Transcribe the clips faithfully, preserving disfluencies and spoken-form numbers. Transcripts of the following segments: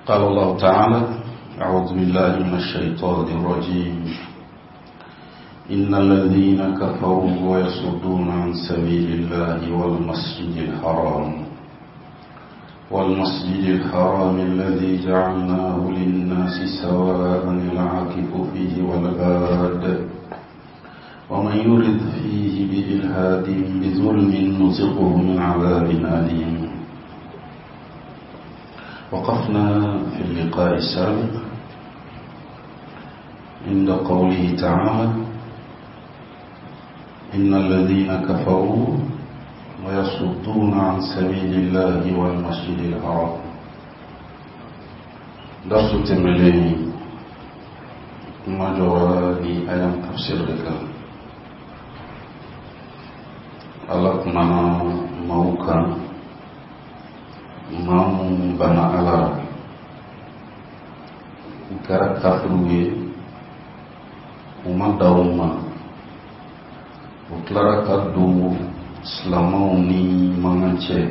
قال الله تعالى: أعوذ بالله من الشيطان الرجيم. إن الذين كفروا ويصدون عن سبيل الله والمسجد الحرام والمسجد الحرام الذي جعلناه للناس سواء العاكف فيه والباد ومن يرد فيه بإلحاد بظلم نذقه من عذاب أليم. وقفنا في اللقاء السابق عند قوله تعالى: إن الذين كفروا ويصدون عن سبيل الله والمسجد الحرام. درس تمليني ما جوابي أيام تفسير لك Allah kumana mauka mamu bana ala gara kafruye uma dauma uklara kadu islamau ni manganche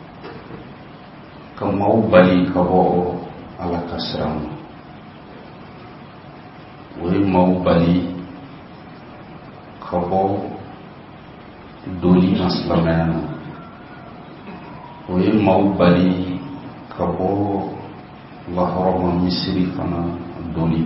kamau bali kabo ala kasram we mau bali kabo doli naslamana we mau bali kabo laharama misri kana doli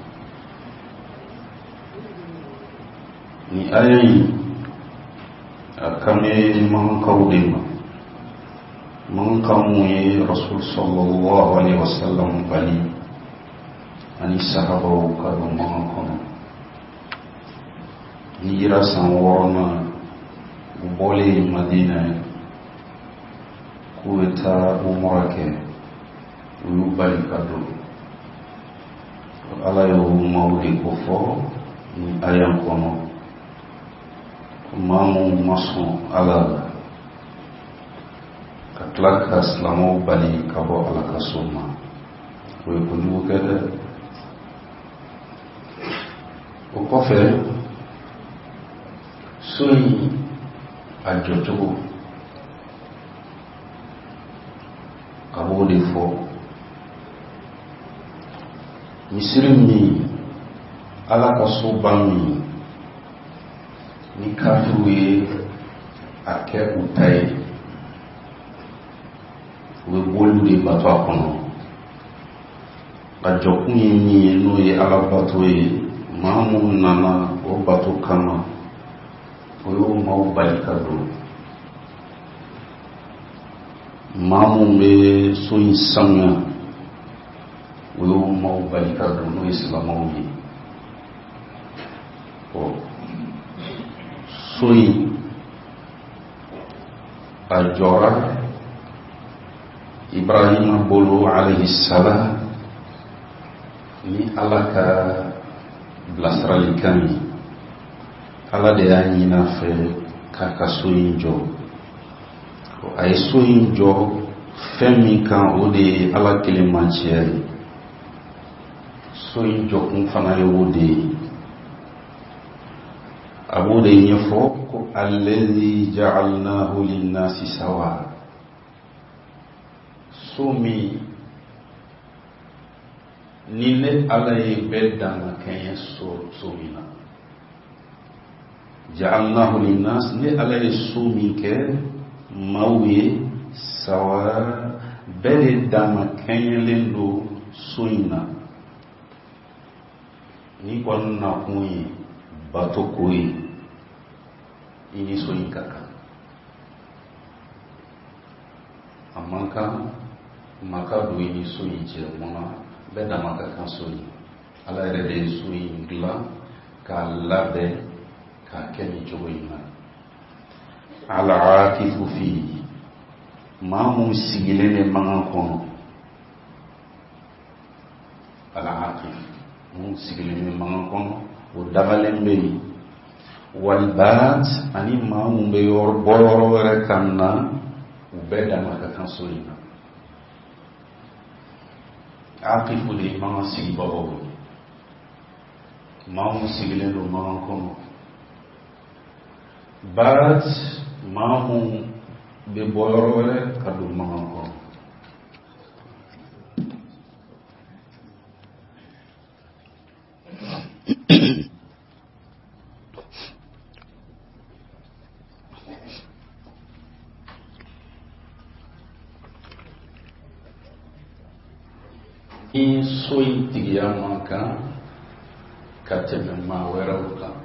ni ayi akame mangkaudema mangkamuye Rasul sallallahu alaihi wasallam bali ani sahaba kadu mangkono ni rasan worona bole Madina kueta umrake ulubali kado ala yo maudi kofo ni ayam kono mamu masu ala katlaka islamu bali kabo ala kasuma we kunu kede o kofe sui ajotogo kabo defo misirimi ala kasubami ni kafuye ake utai we bolu de bato akono ajokunyi ni no ye ala bato ye mamu nana o bato kama oyo mau balikado mamu be soin sanga oyo mau balikado no islamaw yi o soin ajora Ibrahim bolu alaihi salam ni alaka blasralikani ala de ani na fe kaka soinjo o ay soinjo femi kan o de ala kilimantiel soinjo kun fana yo de abu de nyefo ko allazi ja'alnahu lin-nasi sawa sumi nile ala e bedana kenya so sumina ja'alnahu linnas ni ala sumi ke mawi sawa bele dama kenyelendo suina ni konna kuyi bato kuyi ini suinka amanka maka do ini suinje mona beda maka kan sui ala rede suingla ka labe ka keni jogoina ala akifu fi mamu sigilene mangan kono ala akif mu sigilene mangan kono o dabalembe wal bat ani mamu be yor bororo re kanna ubeda maka kan sui akifu de mangan sigi babo mamu sigilene mangan kono bat mamu be boyorole kadu mango in soyi tigiya man kan ka tɛmɛ maa wɛrɛw kan.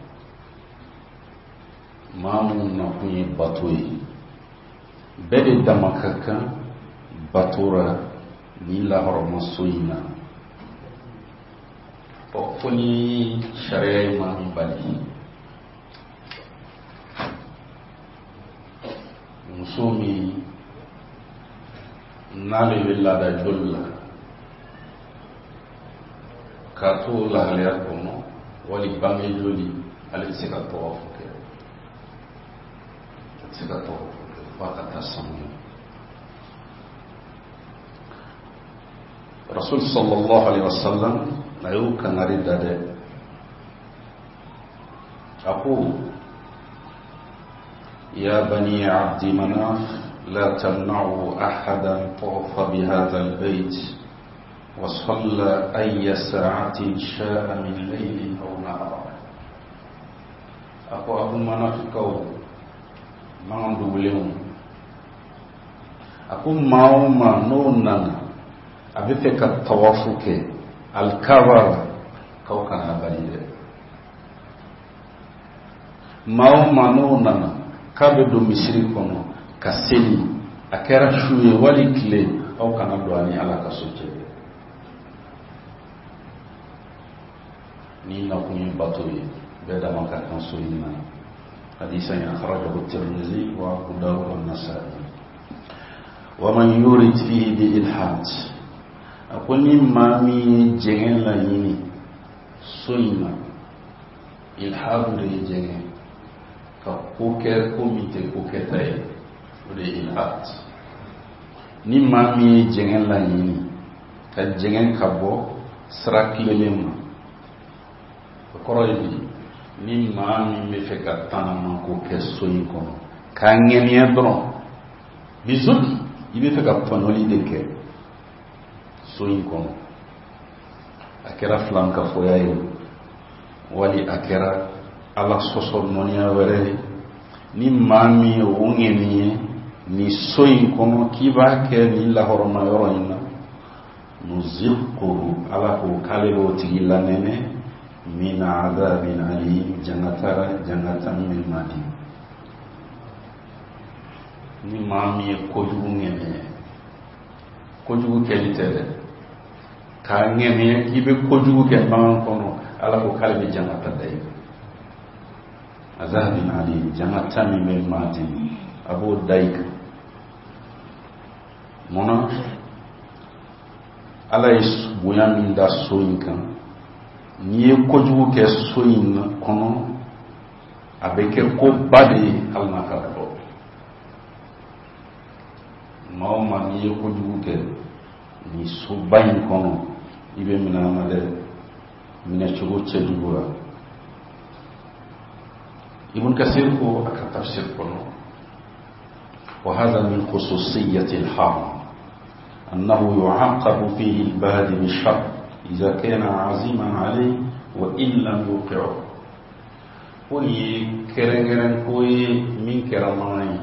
maa mun na kun ye bato ye bɛɛ de dama ka kan batora ni lahɔrɔma soyi na. ɔ fo ni sariya ye maa min bali muso min n'ale bɛ laada joli la k'a to lahalaya kɔnɔ wali bange joli ale tɛ se ka tɔgɔfɔ kɛ a tɛ se ka tɔgɔfɔ kɛ f'a ka taa sanu. rasul sallallahu alaihi wasallam a y'o kangari da dɛ a ko ya bani abdi manaf la tamna'u ahadan tawafa bihadha albayt وصلى أي ساعة شاء من ليل أو نهار. أكو أبو منافقو ما عنده لهم أكو ما ما نونا أبي فيك التوافق الكبر كو كان أبالي ما ما نونا كابدو مشركونو كسيني أكرا شوي ولي كلي أو كان أبواني على كسوتي ni na kun yi bato ye bɛɛ dama ka kan so yin na. hadisa in akhrajahu at-Tirmidhi wa Abu Dawud wa an-Nasa'i. wa man yurid fihi bi ilhad akuni mami jengen la yini so yin na ilhad de jengen ka ko ke komite ko ke tay de ilhad ni mami jengen la yini ka jengen ka bo sraklelema kɔrɔ ye bi ni maa min bɛ fɛ ka tanama ko kɛ so in kɔnɔ k'a ŋɛniya dɔrɔn bisudi i bɛ fɛ ka tɔɲɔli de kɛ so in kɔnɔ a kɛra filankafɔya ye wali a kɛra ala sɔsɔ nɔniya wɛrɛ ye ni maa min ye o ŋɛni ye ni so in kɔnɔ k'i b'a kɛ ni lahɔrɔma yɔrɔ in na nuziqhu ala ko k'ale b'o tigi lamɛnɛ min adabin alim jangatara jangatan min madi. ni maa min ye kojugu ŋɛniya kojugu kɛli tɛ dɛ k'a ŋɛniya k'i bɛ kojugu kɛ bagan kɔnɔ ala ko k'ale bɛ jangata da ye adabin alim jangatan min madi a b'o da i kan. munna ala ye bonya min da so in kan n'i ye kojugu kɛ so in kɔnɔ a bɛ kɛ ko ba de ye hali n'a ka dɔ. maa o maa n'i ye kojugu kɛ ni soba in kɔnɔ i bɛ minɛ a ma dɛ minɛcogo cɛjugu la. Ibn Kathir ko a ka tafsir kɔnɔ wa hadha min khususiyyati al-haram annahu yu'aqabu fihi al-badi bi-sharr إذا كان عزيما عليه وإن لم يوقعه. كوي كرنجرن كوي من كرماني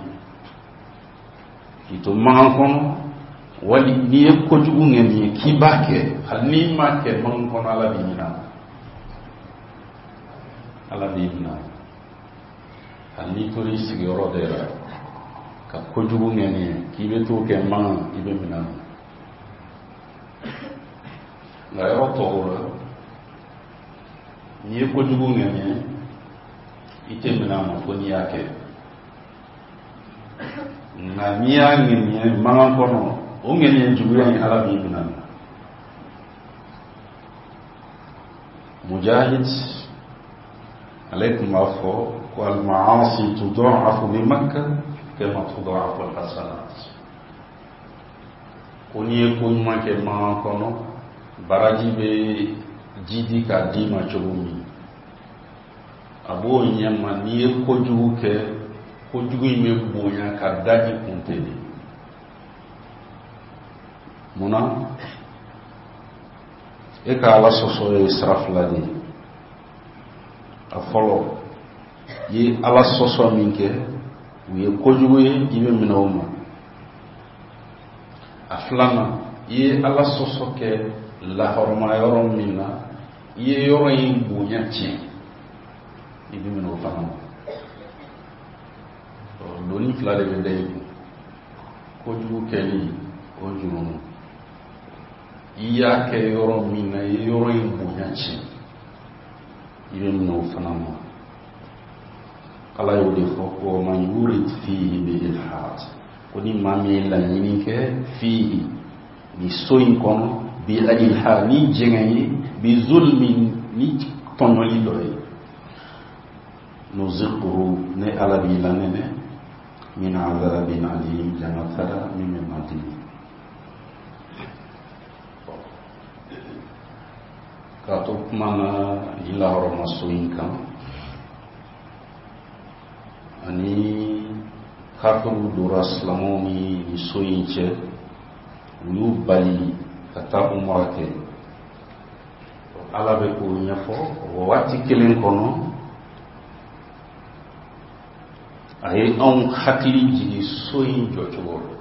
كتو مانكون ولي نيه كوجو ngeni kibake hal ni ma ke mangkon ala bina ala bina hal ni tori sigoro dera ka kojugu ngeni kibe to ke man ibe mina nga yɔrɔ tɔgɔ la n'i ye kojugu ŋɛniya i tɛ minɛ a ma fo n'i y'a kɛ nka n'i y'a ŋɛniya mankan kɔnɔ o ŋɛniya juguya in ala b'i minɛ. Mujahid ale tun b'a fɔ ko al-ma'asi tuda'afu bi Makka kama tuda'afu al-hasanat. ko n'i ye ko ɲuman kɛ mankan kɔnɔ baraji bɛ jidi k'a d'i ma cogo min a b'o ɲɛma n'i ye kojugu kɛ kojugu in bɛ bonya ka da i kun ten de. munna e ka ala sɔsɔ ye sira fila de ye a fɔlɔ ye ala sɔsɔ min kɛ u ye kojugu ye i bɛ minɛ o ma. A filanan i ye ala sɔsɔ kɛ lahɔrɔma yɔrɔ min na i ye yɔrɔ in bonya tiɲɛ i bɛ minɛ o fana ma. Doni fila de bɛ da i kun kojugu kɛli o jurumu i y'a kɛ yɔrɔ min na i ye yɔrɔ in bonya tiɲɛ i bɛ minɛ o fana ma. Ala y'o de fɔ ko man yurid fihi bi ilhad ko ni maa min ye laɲini kɛ fihi ni so in kɔnɔ bi ilhad ni jɛngɛ ye bi zulmin ni tɔɲɔli dɔ ye nuziquhu ne Ala b'i lanɛnɛ min azabin alim janatara min min madi. K'a to kuma na i lahɔrɔma so in kan ani kafiru dora silamɛw ni ni so in cɛ u y'u bali ka taa umra kɛ. Ala bɛ k'o ɲɛfɔ o waati kelen kɔnɔ a ye anw hakili jigi so in jɔcogo la.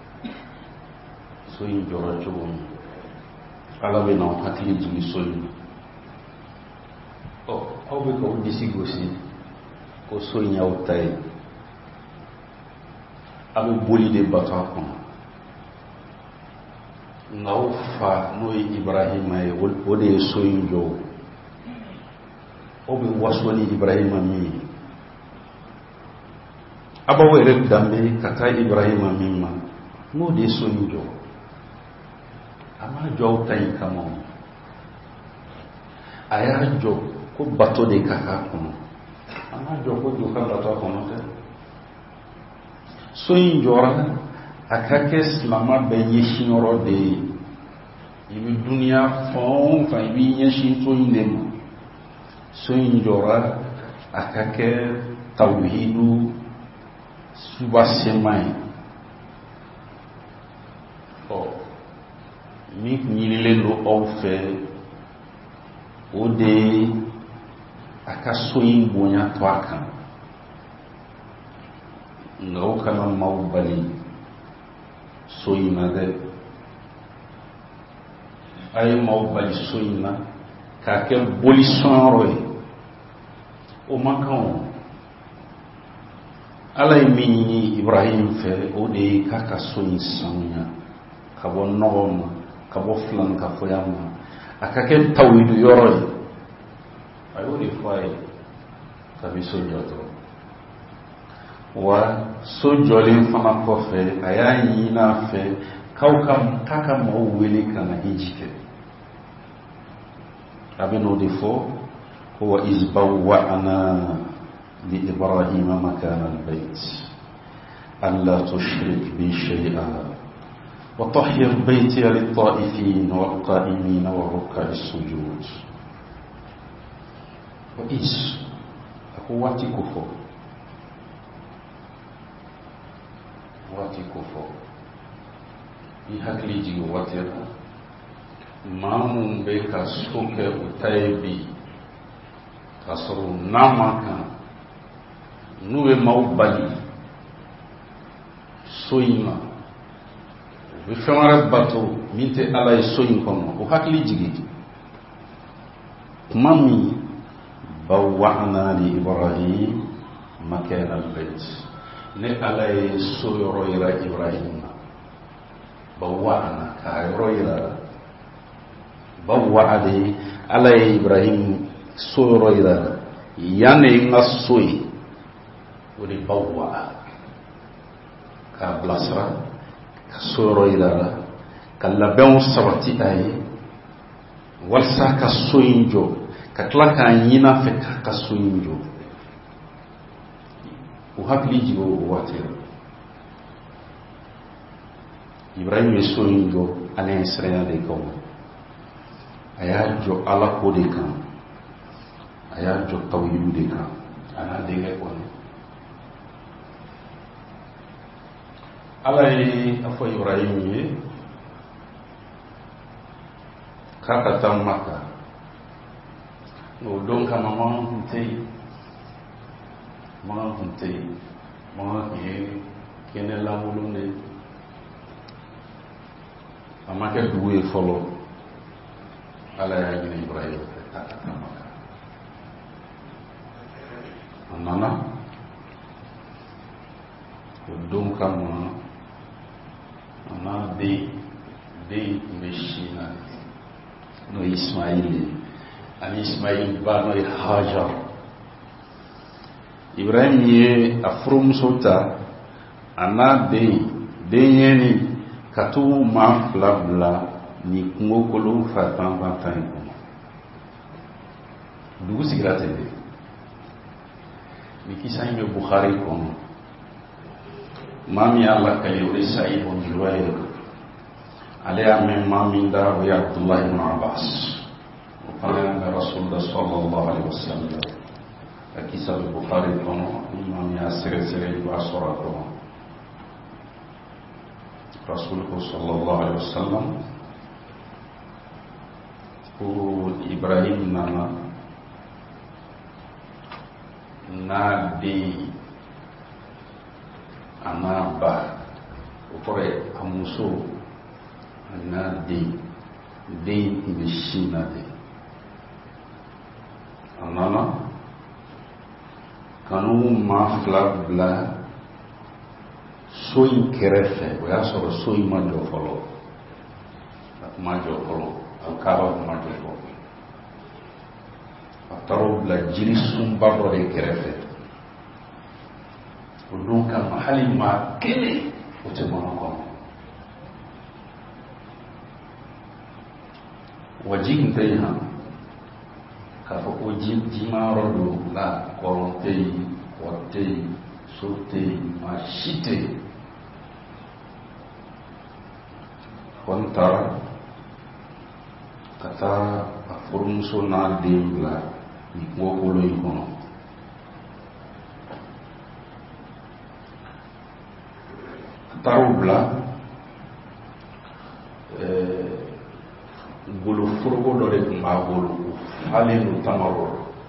So in jɔra cogo min Ala bɛ n'aw hakili jigi so in na. Ɔ aw bɛ k'aw disi gosi ko so in y'aw ta ye a bɛ boli de bato a kɔnɔ nka aw fa n'o ye Ibrahima ye o de ye so in jɔ. Aw bɛ waso ni Ibrahima min ye a b'aw yɛrɛ danbe ka taa Ibrahima min ma n'o de ye so in jɔ. A ma jɔ aw ta in kama a y'a jɔ ko bato de ka k'a kɔnɔ. A ma jɔ ko jɔ ka bato a kɔnɔ tɛ. So in jɔra a ka kɛ silamɛ bɛɛ ɲɛsin yɔrɔ de ye. I bɛ duniya fɛn o fɛn i b'i ɲɛsin so in de ma. So in jɔra a ka kɛ tawhidu subasema ye. Ɔ min ɲinilen don aw fɛ o de ye a ka so in bonya to a kan. Nka o kana maaw bali so in na dɛ. A ye maaw bali so in na k'a kɛ bolisɔnyɔrɔ ye. O man kan o. Ala ye min ɲini Ibrahim fɛ o de ye k'a ka so in sanuya ka bɔ nɔgɔ ma ka bɔ filankafoya ma a ka kɛ tawhidu yɔrɔ ye. A y'o de fɔ a ye kabi so jɔtɔ. Wa so jɔlen fana kɔfɛ a y'a ɲini a fɛ k'aw ka k'a ka maaw wele ka na hiji kɛ. A bɛ n'o de fɔ ko wa iz bawwa'na li Ibrahima makana al-bayt alla tushrik bi shay'an wa tahhir baytiya lit-ta'ifin wal-qa'imin war-ruk'a as-sujud. Wa iz ako waati ko fɔ waati ko fɔ i hakili jigin waati la maa mun bɛ ka so kɛ u ta ye bi k'a sɔrɔ n'a ma kan n'u ye maaw bali so in na u bɛ fɛn wɛrɛ bato min tɛ Ala ye so in kɔnɔ o hakili jigin kuma min bawwa'na li Ibrahim makana al-bayt ne Ala ye so yɔrɔ yira Ibrahim na. Bawwa'na k'a yɔrɔ yira bawwa'a de Ala ye Ibrahim so yɔrɔ yira yan ne n ka so ye o de bawwa'a k'a bilasira ka so yɔrɔ yira la ka labɛnw sabati a ye walasa ka so in jɔ ka tila k'a ɲini a fɛ k'a ka so in jɔ. U hakili jigin o waati la Ibrahim ye so in jɔ Ala ye siranya de kan. A y'a jɔ Ala ko de kan a y'a jɔ tawhidu de kan a n'a denkɛ kɔnɔ. Ala ye a fɔ Ibrahim ye k'a ka taa Maka o don kama man kun tɛ yen man kun tɛ yen man kun ye kɛnɛ lankolon de a ma kɛ dugu ye fɔlɔ ala y'a ɲini Ibrahim fɛ k'a ka taa Maka a nana o don kama a n'a den den tun bɛ sin na n'o ye Ismail ye ani Ismail ba n'o ye Hajar. Ibrahim ye a furumuso ta a n'a den denyɛni ka t'u maa fila bila ni kungo kolon fatan fatan in kɔnɔ. Dugu sigira ten de. Ni kisa in bɛ Bukhari kɔnɔ. Maa min y'a lakale o ye Saïd ibn Jubayr. Ale y'a mɛn maa min da o ye Abdullah ibn Abbas. O fana y'an ka Rasulullah sallallahu alaihi wa sallam. A kisa bɛ Bukhari kɔnɔ. Ni maa min y'a sɛgɛsɛgɛ i b'a sɔrɔ a kɔnɔ. Rasulullah sallallahu alaihi wa sallam ko Ibrahim nana n'a den a n'a ba o kɔrɔ ye a muso a n'a den den tun bɛ sin na de a nana ka n'u maa fila bila so in kɛrɛfɛ o y'a sɔrɔ so in ma jɔ fɔlɔ a ma jɔ fɔlɔ a kaaba ma jɔ fɔlɔ a taara o bila jiri sunba dɔ de kɛrɛfɛ o don kama hali maa kelen o tɛ kɔnɔ kɔnɔ wa ji tun tɛ yen na k'a fɔ ko ji jimayɔrɔ don la kɔrɔn tɛ yen kɔ tɛ yen so tɛ yen maa si tɛ yen kɔni taara ka taa a furumuso n'a den bila ni kungo kolon in kɔnɔ a taara o bila goloforoko dɔ de tun b'a bolo o falen don tamarɔ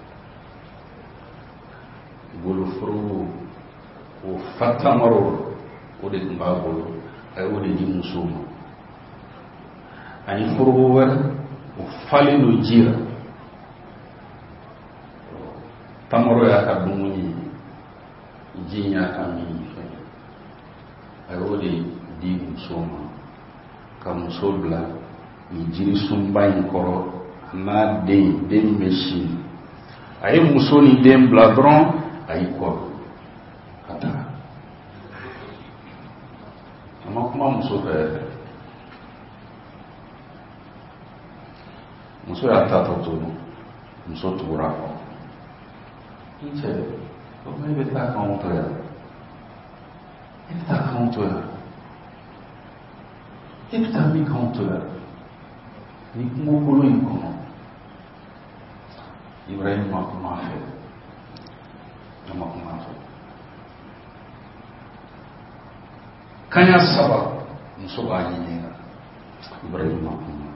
goloforoko o fa tamarɔ o de tun b'a bolo a ye o de di musow ma ani foroko wɛrɛ o falen don ji la tamarɔ y'a ka dumuni ji y'a ka min fɛn a ye o de di musow ma ka muso bila ni jiri sunba in kɔrɔ a n'a den den bɛ sin a ye muso ni den bila dɔrɔn a y'i kɔ ka taa a ma kuma muso fɛ yɛrɛ muso y'a ta tɔ to muso tugura kɔ n cɛ o ma e bɛ taa k'anw to yan e bɛ taa k'anw to yan e bɛ taa min k'anw to yan ni kungo kolon in kɔnɔ Ibrahim ma kuma fɛ a ma kuma fɛ kaɲa saba muso b'a ɲininka Ibrahim ma kuma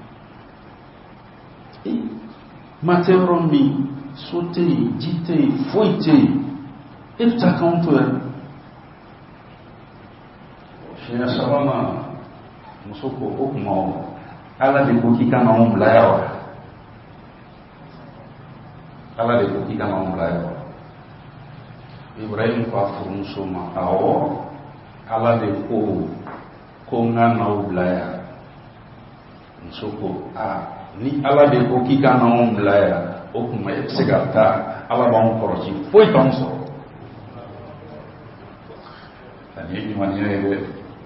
e ma tɛ yɔrɔ min so tɛ yen ji tɛ yen foyi tɛ yen e bɛ taa k'anw to yan siɲɛ sabanan muso ko o kuma o Ala de ko k'i ka na anw bila yan wa Ala de ko k'i ka na anw bila yan wa Ibrahim ko a furumuso ma awɔ Ala de ko ko n ka n'aw bila yan muso ko a ni Ala de ko k'i ka na anw bila yan o kuma e bɛ se ka taa Ala b'anw kɔrɔsi foyi t'anw sɔrɔ ani ye ɲumaniya ye dɛ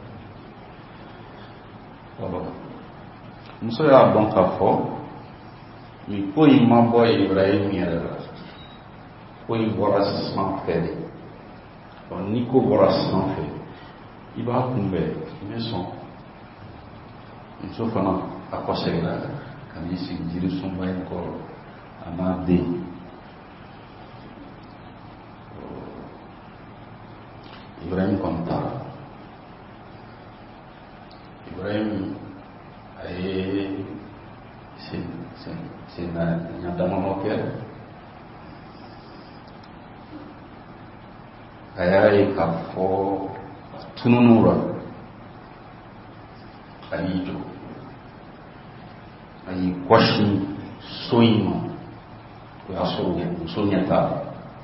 muso y'a dɔn k'a fɔ nin ko in ma bɔ Ibrahim yɛrɛ la ko in bɔra sanfɛ de ɔ ni ko bɔra sanfɛ i b'a kunbɛn i bɛ sɔn muso fana a kɔsɛgɛra ka n'i sigi jiri sunba in kɔrɔ a n'a den Ibrahim kɔni taara Ibrahim a ye sen sen sen ɲadamanɔ kɛ a y'a ye k'a fɔ tununu la a y'i jɔ a y'i kɔsi so in ma o y'a sɔrɔ muso ɲɛ t'a la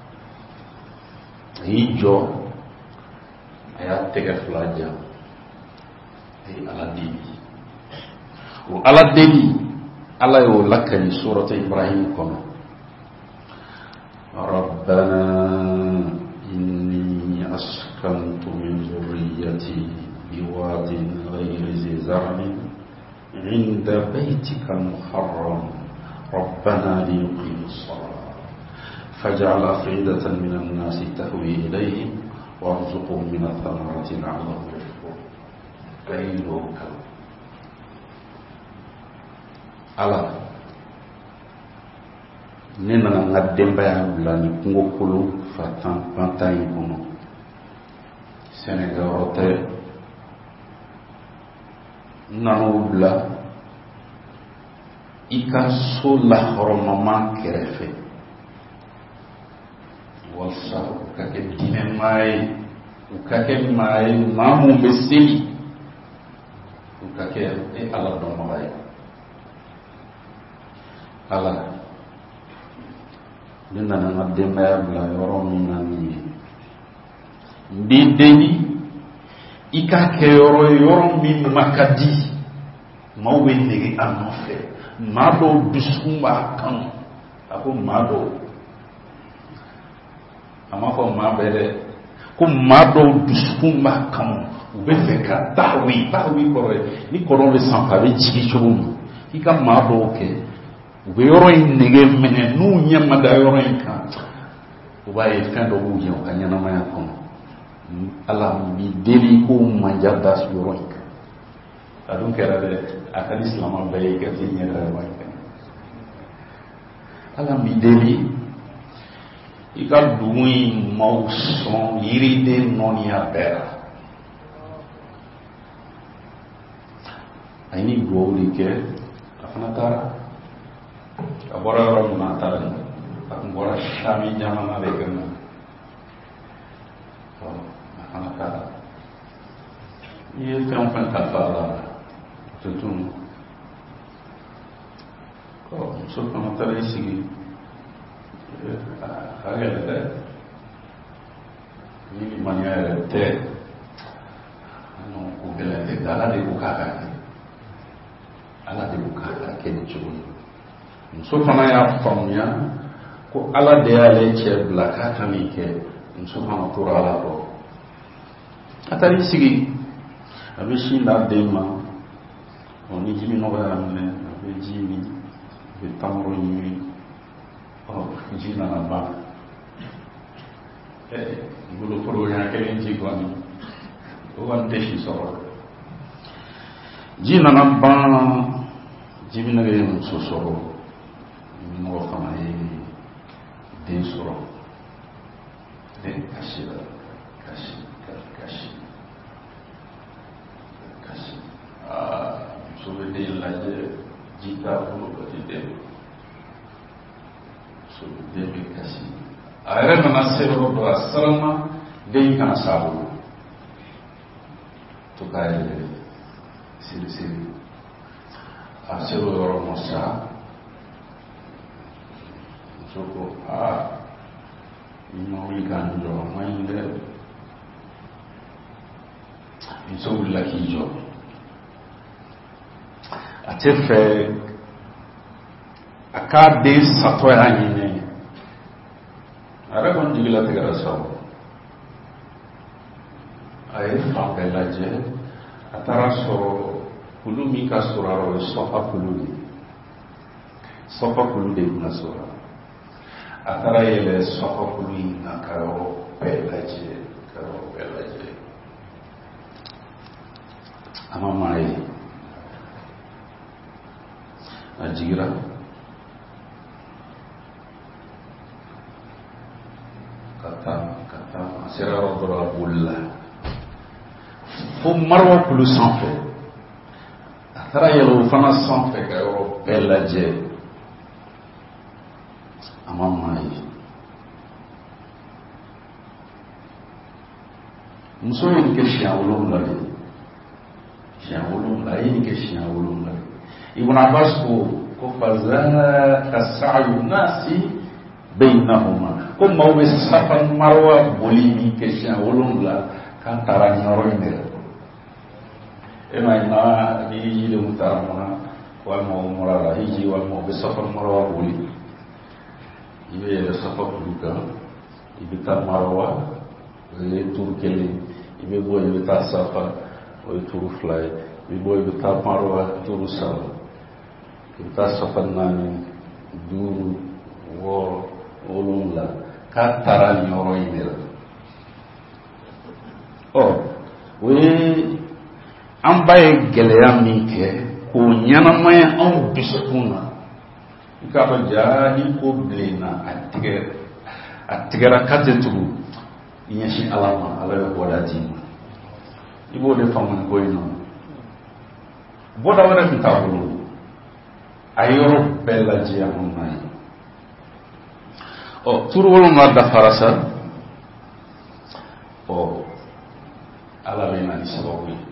a y'i jɔ a y'a tɛgɛ fila jan a ye Ala deli o Ala deli Ala y'o lakali surata Ibrahim kɔnɔ Rabbana inni askantu min zurriyyati biwadin ghayri zi zar'in inda baytika al-muharram Rabbana liyuqimu as-salah faj'al af'idatan min an-nasi tahwi ilayhim warzuqhum min ath-thamarati la'allahum yashkurun ghayruka Ala ne nana n ka denbaya bila ni kungo kolo fatan pantan in kɔnɔ sɛnɛkɛyɔrɔ tɛ n nan'o bila i ka so lahɔrɔmama kɛrɛfɛ walasa u ka kɛ diinɛmaa ye u ka kɛ maa ye maa mun bɛ seli u ka kɛ e Ala dɔnbaga ye Ala ne nana n ka denbaya bila yɔrɔ min na nin ye n b'i deli i ka kɛ yɔrɔ ye yɔrɔ min ma ka di maaw bɛ nege a nɔfɛ maa dɔw dusukun b'a kanu a ko maa dɔw a ma fɔ maa bɛɛ dɛ ko maa dɔw dusukun b'a kanu u bɛ fɛ ka tahawi tahawi kɔrɔ ye ni kɔrɔ bɛ sanfɛ a bɛ jigin cogo min i ka maa dɔw kɛ u bɛ yɔrɔ in nege minɛ n'u ɲɛ ma da yɔrɔ in kan u b'a ye fɛn dɔ b'u ɲɛ u ka ɲɛnamaya kɔnɔ Ala n b'i deli ko manja da yɔrɔ in kan a dun kɛra dɛ a ka di silama bɛɛ ye i ka t'i ɲɛ da yɔrɔ in kan Ala n b'i deli i ka dugu in maaw sɔn yiriden nɔniya bɛɛ la a ye ni dugawu de kɛ a fana taara a bɔra yɔrɔ min na a taara a tun bɔra Sami jamana de kan na a fana taara n'i ye fɛn o fɛn kalifa la o tɛ tunu muso fana taara i sigi a yɛrɛ dɛ ni limaniya yɛrɛ tɛ ko gɛlɛn tɛ Ala de ko k'a ka kɛ Ala de ko k'a ka kɛ ni cogo ye muso fana y'a faamuya ko Ala de y'ale cɛ bila k'a ka nin kɛ muso fana tora Ala kɔ a taara i sigi a bɛ sin d'a den ma ni ji min nɔgɔyara minɛ a bɛ ji min a bɛ tamaro ɲimi ji nana ban bolokoro ɲɛ kelen ji kɔni o kɔni tɛ si sɔrɔ ji nana ban ji bɛ nɛgɛ ye muso sɔrɔ mɔgɔ fana ye den sɔrɔ den kasi la kasi kasi kasi aa muso bɛ den lajɛ ji t'a bolo ka di den muso bɛ den bɛ kasi a yɛrɛ nana se yɔrɔ dɔ a siranna den kana s'a bolo to k'a yɛrɛ siri siri a sera o yɔrɔ ma sa muso ko aa ni ma wuli k'a jɔ a ma ɲi dɛ muso wulila k'i jɔ a tɛ fɛ a k'a den satɔ y'a ɲinɛ a yɛrɛ kɔni jigilatigɛra sa a ye fan bɛɛ lajɛ a taara sɔrɔ kulu min ka sɔrɔ a o ye sɔfa kulu de sɔfa kulu de bɛna sɔrɔ a taara yɛlɛ sɔfa kulu in na ka yɔrɔ bɛɛ lajɛ ka yɔrɔ bɛɛ lajɛ a ma maa ye a jigira ka taa ka taa a sera yɔrɔ dɔ la a bolila fo Marwa kulu sanfɛ a taara yɛlɛ o fana sanfɛ ka yɔrɔ bɛɛ lajɛ a ma maa ye muso in ke siɲɛ wolonwula de siɲɛ wolonwula a ye nin kɛ siɲɛ wolonwula de. Ibn Abbas ko ko fazaka sa'yu nasi bainahuma, ko maaw bɛ Safa ni Marwa boli min kɛ siɲɛ wolonwula k'a taara nin yɔrɔ in de la. E ma ye na ni hijile taara mun walima umra la hiji walima o bɛ Safa ni Marwa boli, i bɛ yɛlɛ Safa kulu kan i bɛ taa Marwa, o ye turu kelen, i bɛ bɔ i bɛ taa Safa, o ye turu fila ye, i bɛ bɔ i bɛ taa Marwa turu saba, i bɛ taa Safa naani, duuru, wɔɔrɔ, wolonwula, k'a taara nin yɔrɔ in de la. Ɔ o ye an ba ye gɛlɛya min kɛ k'o ɲɛnamaya anw dusukun na, i k'a fɔ jaa ni ko bilenna a tigɛ a tigɛra k'a tɛ tugu, i ɲɛsin Ala ma, Ala bɛ bɔda d'i ma. I b'o de faamu nin ko in na. Bɔda wɛrɛ min t'a bolo, a ye yɔrɔ bɛɛ lajɛ anw na ye. Ɔ turu wolonwula dafara sa, ɔ Ala bɛ na ni sababu ye.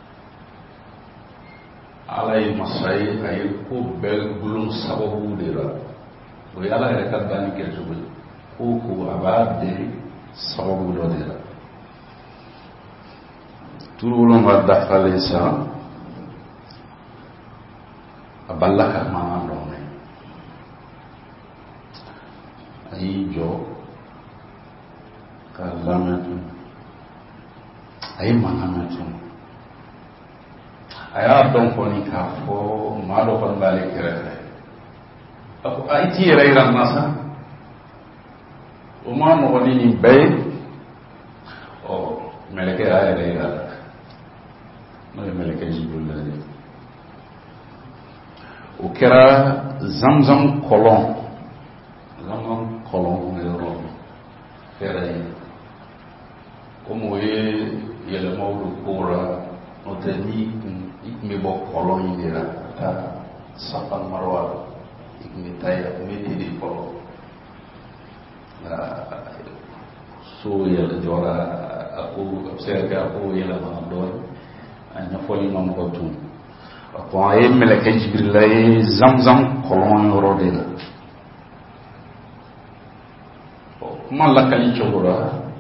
Ala ye masa ye, a ye ko bɛɛ gulon sababu de la. O ye Ala yɛrɛ ka danni kɛcogo ye. Ko ko a b'a deli sababu dɔ de la. Turu wolonwula dafalen sa, a balila ka mankan dɔ mɛn. A y'i jɔ k'a lamɛn tun, a ye mankan mɛn tun. A y'a dɔn kɔni k'a fɔ maa dɔ kɔni b'ale kɛrɛfɛ. A ko a i t'i yɛrɛ yira n na sa, o ma nɔgɔn ni nin bɛɛ ye. Ɔ mɛlɛkɛ y'a yɛrɛ yira la, n'o ye mɛlɛkɛ Jibril ye. O kɛra Zamzam kɔlɔn, Zamzam kɔlɔn yɔrɔ kɛra yen. Komi o ye yɛlɛmaw don kow la, n'o tɛ ni i tun bɛ bɔ kɔlɔn in de la ka taa Safa ni Marwa, i tun bɛ taa yen, a tun bɛ ten de fɔlɔ. So yɛlɛ jɔra, a ko a bɛ se ka kɛ a ko yɛlɛmana dɔɔnin, a ɲɛfɔli ma nɔgɔ tun. A ko a ye mɛlɛkɛ Jibirila ye Zamzam kɔlɔn yɔrɔ de la. Kuma lakali cogo la,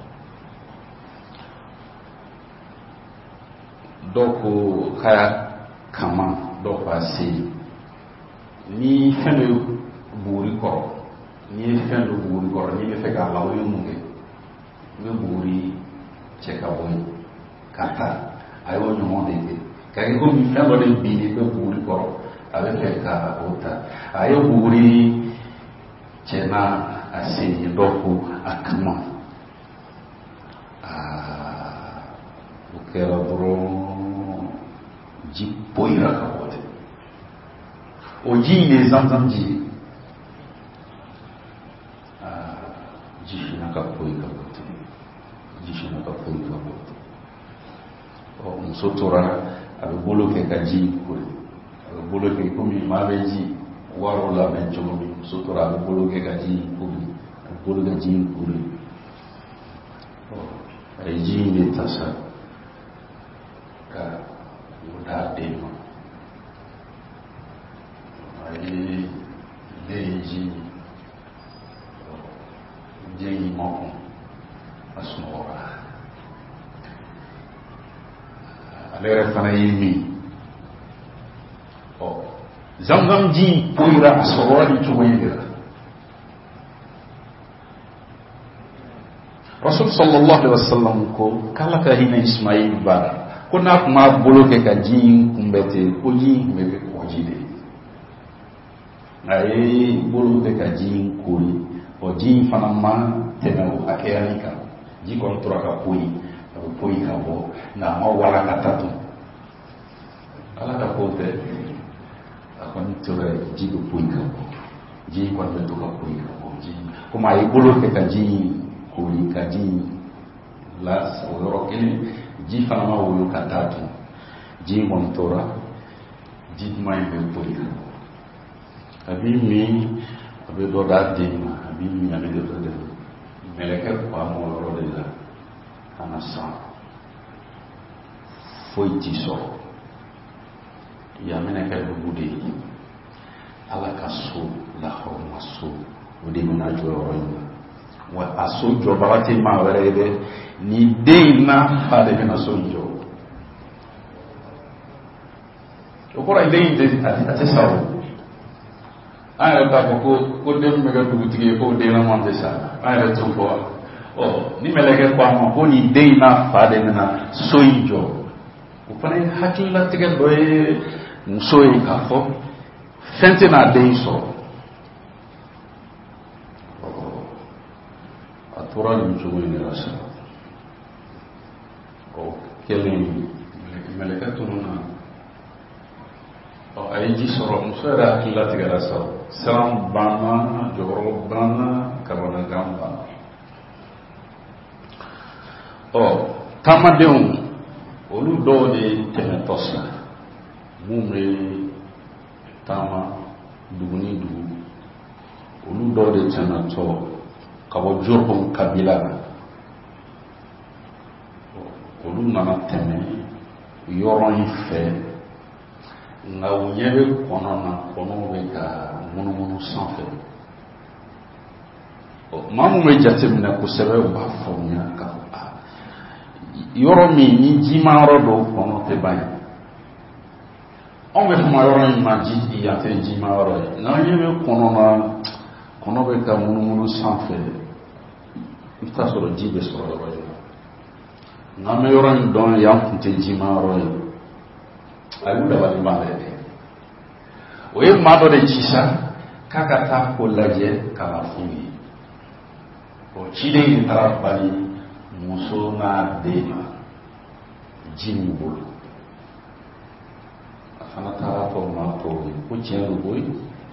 dɔw ko k'a kama, dɔw ko a se. Ni fɛn bɛ buuri kɔrɔ, ni ye fɛn dɔ buuri kɔrɔ, n'i bɛ fɛ k'a la, o ye mun kɛ? I bɛ buuri cɛ ka bɔ yen, ka taa. A y'o ɲɔgɔn de kɛ. Ka kɛ komi fɛn dɔ de bin i bɛ buuri kɔrɔ, a bɛ fɛ ka o ta. A ye buuri cɛ n'a a se ye, dɔw ko a kama. O kɛra dɔrɔn ji poyira ka bɔ ten. O ji in ye Zamzam ji ye. Ji finna ka poyi ka bɔ ten. Ji finna ka poyi ka bɔ ten. Ɔ muso tora a bɛ bolo kɛ ka ji in kori. A bɛ bolo kɛ komi maa bɛ ji waro labɛn cogo min, muso tora a bɛ bolo kɛ ka ji in kori. A bɛ bolo kɛ ji in kori. A ye ji in de ta sa. Ka o d'a den ma. A ye den ji den in makɔn a sunɔgɔra. Ale yɛrɛ fana ye min. Ɔ Zamzam ji in poyira a sɔrɔla ni cogo in de la. Rasul sallallahu alaihi wasallam ko k'Ala ka hinɛ Ismail bara. Ko n'a tun b'a bolo kɛ ka ji in kunbɛn ten, ko ji in tun bɛ kɛ kɔji de ye. A ye bolo kɛ ka ji in kori, o ji in fana ma tɛmɛ o hakɛya kan. Ji kɔni tora ka poyi, a bɛ poyi ka bɔ, nka a ma wala ka taa tun. Ala ka ko tɛ, a kɔni tora ji bɛ poyi ka bɔ, ji kɔni bɛ to ka poyi ka bɔ. Ji komi a ye bolo kɛ ka ji in kori, ka ji in la o yɔrɔ kelen. Ji fana ma woyo ka taa tun. Ji kɔni tora, ji duman in bɛ poyi ka bɔ. A b'i min, a bɛ dɔ d'a den ma, a b'i min, a bɛ dɔ d'a den ma. Mɛlɛkɛ ko a ma o yɔrɔ de la, ka na san. foyi t'i sɔrɔ yamina kɛ dugu de ye ala ka so lahɔrɔma so o de bɛna jɔ yɔrɔ in na wa a so jɔbaga tɛ maa wɛrɛ ye dɛ ni den in na fa de bɛna so in jɔ o kɔrɔ den in tɛ a tɛ sa o an yɛrɛ t'a fɔ ko ko den bɛ kɛ dugutigi ye ko den lamɔn tɛ sa an yɛrɛ t'o fɔ ɔ ni mɛlɛkɛ ko a ma ko ni den in na fa de bɛna so in jɔ o fana ye hakililatigɛ dɔ ye muso ye k'a fɔ fɛn tɛ n'a den sɔrɔ a tora nin cogo in de la sa ɔ kelen mɛlɛkɛ tunun na ɔ a ye ji sɔrɔ muso yɛrɛ hakilila tigɛra sa siran banna jɔyɔrɔ banna kamanagan banna ɔ taamadenw olu dɔw de tɛmɛtɔ sa mun bɛ taama dugu ni dugu olu dɔw de tɛmɛtɔ ka bɔ Jurhum kabila la olu nana tɛmɛ yɔrɔ in fɛ nka u ɲɛ bɛ kɔnɔ na kɔnɔw bɛ ka munumunu sanfɛ maa mun bɛ jateminɛ kosɛbɛ u b'a faamuya ka yɔrɔ min ni jima yɔrɔ dɔw kɔnɔ tɛ ban ye anw bɛ kuma yɔrɔ in ma ji yan tɛ jima yɔrɔ ye nka ɲɛ bɛ kɔnɔ na kɔnɔ bɛ ka munumunu sanfɛ i bɛ taa sɔrɔ ji bɛ sɔrɔ yɔrɔ in na n'an bɛ yɔrɔ in dɔn yan tun tɛ jima yɔrɔ ye a y'u dabali ban dɛ o ye maa dɔ de ci sa k'a ka taa ko lajɛ ka na f'u ye o ciden in taara bali muso n'a den ma ji min bolo a fana taara fɔ maa tɔw ye ko tiɲɛ don koyi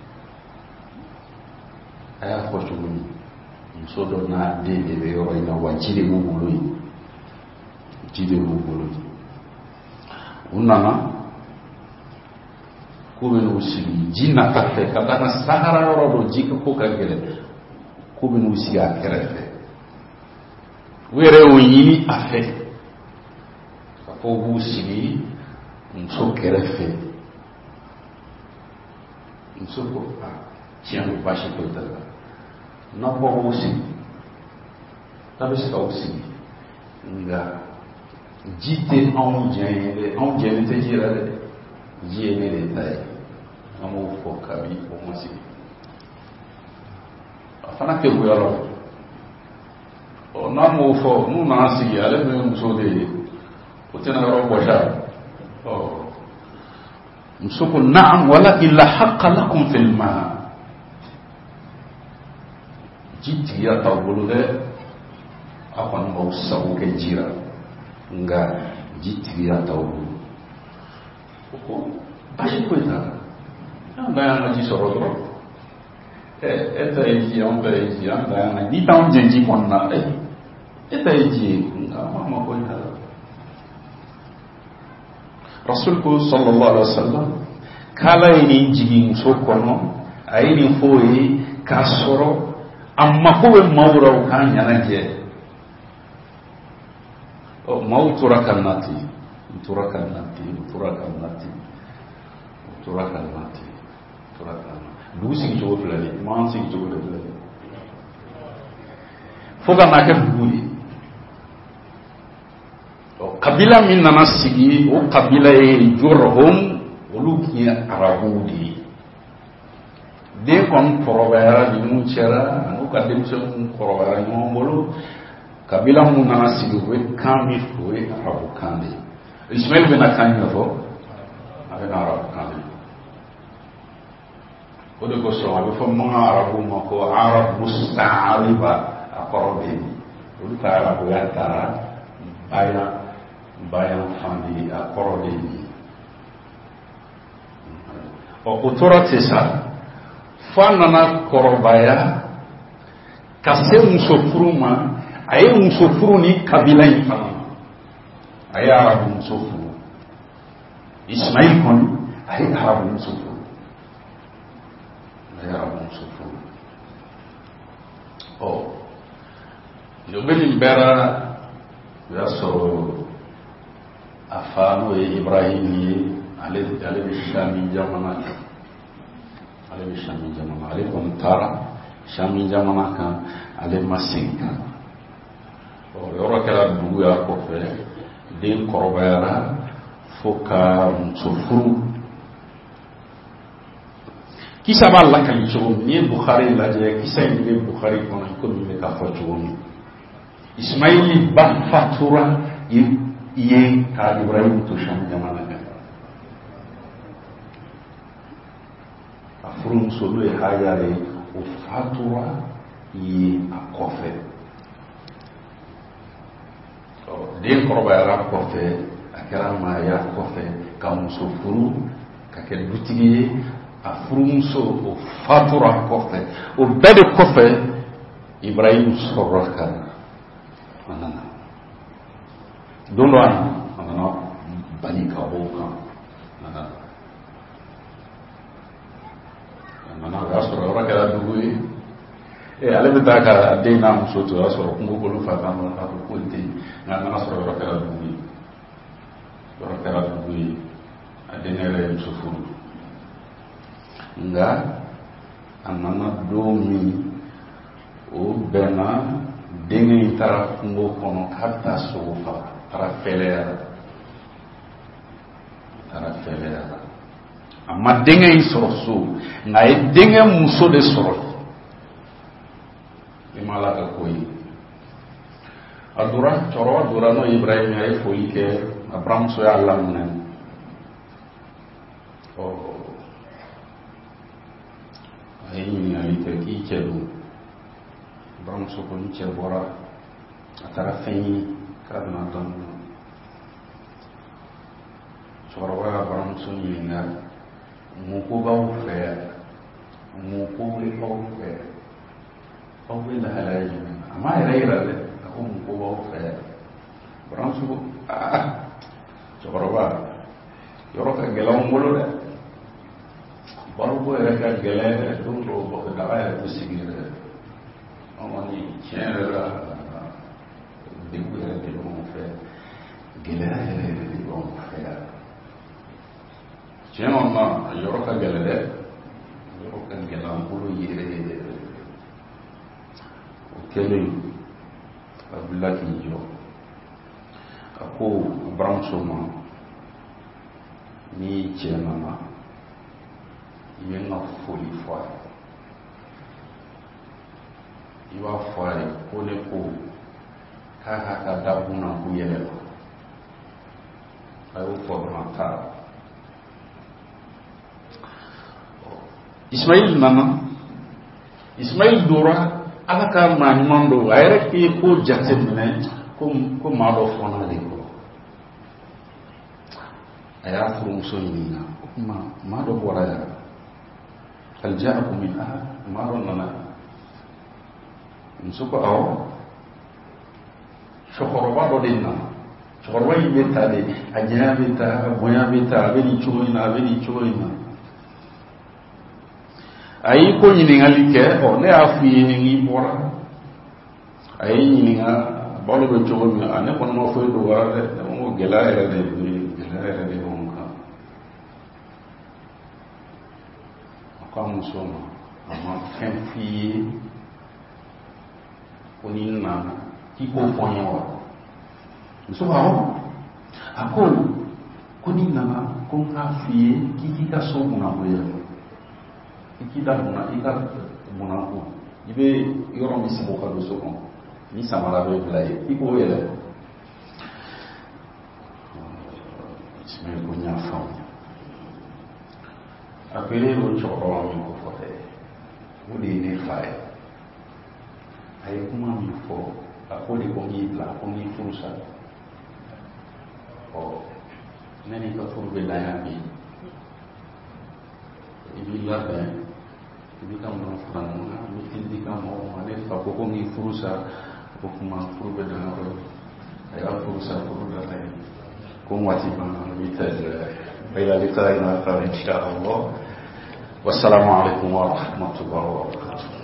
a y'a fɔ cogo min muso dɔ n'a den de bɛ yɔrɔ in na wa ji de b'u bolo yen ji de b'u bolo yen u nana k'u bɛ n'u sigi ji nata fɛ ka taa ka sahara yɔrɔ dɔ ji ko ka gɛlɛn k'u bɛ n'u sigi a kɛrɛfɛ u yɛrɛ y'o ɲini a fɛ ka fɔ b'u sigi muso kɛrɛfɛ muso ko aa tiɲɛ don baasi foyi t'a la n'aw bɔ k'u sigi n'a bɛ se k'aw sigi nka ji tɛ anw jɛn ye dɛ anw jɛnnen tɛ ji la dɛ ji ye ne de ta ye an b'o fɔ kabi o ma sigi a fana tɛ bonya la ɔ n'an m'o fɔ n'u nana sigi ale bɛ muso de ye o tɛna yɔrɔ bɔsa ɔ muso ko na'am walakin la haqqa lakum fil ma ji tigiya t'aw bolo dɛ a kɔni b'aw sago kɛ ji la nka ji tigiya t'aw bolo o ko basi foyi t'a la an da y'an ka ji sɔrɔ dɔrɔn ɛ e ta ye ji anw ta ye ji an da y'an ka n'i t'anw jɛn ji kɔnɔna ɛ e ta ye ji ye nka an ma foyi t'a la Rasul ko sallallahu alaihi wa sallam k'ala ye nin jigin muso kɔnɔ a ye nin fɔ o ye k'a sɔrɔ a mako bɛ maaw la u k'a ɲɛnajɛ ɔ maaw tora ka na ten u tora ka na ten u tora ka na ten u tora ka na ten u tora ka na dugu sigicogo filɛ nin ye maa sigicogo de filɛ nin ye fo ka n'a kɛ dugu ye ɔ kabila min nana sigi o kabila ye Jurhum olu tun ye arabuw de ye den kɔni kɔrɔbayara ni mun cɛra n'u ka denmisɛnninw kɔrɔbayara ɲɔgɔn bolo kabila mun nana sigi u bɛ kan min fɔ o ye arabu kan de ye Ismail bɛna kan ɲɛfɔ a bɛna arabu kan de o de kosɔn a bɛ fɔ mun ka arabu ma ko arabu sa'ariba a kɔrɔ bɛ yen olu ka arabuya taara bayan bayan fan de a kɔrɔ de yen ɔ o tora ten sa fo a nana kɔrɔbaya ka se muso furu ma a ye muso furu ni kabila in fana a ye arabu muso furu Ismail kɔni a ye arabu muso furu a ye arabu muso furu ɔ o bɛ nin bɛɛ la o y'a sɔrɔ afano e Ibrahim ye ale ale be shami jamana ale be shami jamana ale kon tara shami jamana kan ale masinka o yoro kala dugu ya ko fe den korobayara foka msufuru kisa ba la kan jogo ni Bukhari la je kisa ni Bukhari kono ko ni ka fo jogo ni Ismaili ba fatura ye ka Ibrahim to sham jamana ka afrum solo e hayare o fatura ye akofe o den korobayara kofe akara ma ya kofe ka musufuru ka ke dutigi afurumuso o fatura kofe o bede kofe Ibrahim soraka anana dondo ana anana bani ka boka anana anana ya soraka la duwe e ale bita ka de na muso to ya soro kungo bolu fata no na ko te na na soraka la duwe soraka la duwe adenere musufuru nga anana domi o bena dengi tara kungo kono kata sofa tara felera tara felera amma dengi sorosu nga e dengi muso de soro imala ka koyi adura choro adura no Ibrahim ay foyi ke Abraham so ya Allah munen o ayini ay te ki celu Abraham so ko ni celbora atara feni kadna don choro wa Abraham so ni nga mu ko ba o fe mu ko le ko fe o be la halaji ama ira ira le ko mu ko ba o fe Abraham so ah choro wa yoro ka gelam bolo de baru ko era ka gele dum ro bo da ay ko sigire amani chenera de ko era de mo fe gele era de mo fe cheno na yoro ka gele de yoro ka gelam bolo yire de o kele abdullah ki jo ako Abraham soma ni chena na yenga foli foi iwa foi ko ne ko ka ha ka dabuna ku yele ayo fo mata Ismail nana Ismail dora ala ka mani mando ayre ki ko jatte mene ko ko ma do fona de ko aya furu so ni na ma ma do bora ya هل جاءكم من أحد ما رننا نسوق أو شخور بعض دينا شخور وين بيتا دي أجنبي بيتا بويا بيتا بني شوينا بني شوينا أي كون ينعلي كه أو نعرف ينعي بورا أي ينعا بالو بتشوفنا أنا كنا ما في دوار نمو جلاء هذا جلاء هذا comme soma ama fen fi oni na ki ko fonyo wa so ba ako kuni na ko ka fi ki ki ka so muna ko ya ki da muna ika muna ko ibe yoro mi sibo ka do so ko ni samara be blai iko yele ismail ko nya fa apele lo choro mi ko fote wodi ne fae ay kuma mi fo akoli ko mi bla ko mi fursa o nani ko furbe la ya bi ibi la be ibi kam no fran na mi tindi kam o ane fa ko ko mi fursa ko kuma furbe da no ay fursa ko da tay ko wati ban mi tadra إلى لقائنا آخر إن شاء الله والسلام عليكم ورحمة الله وبركاته.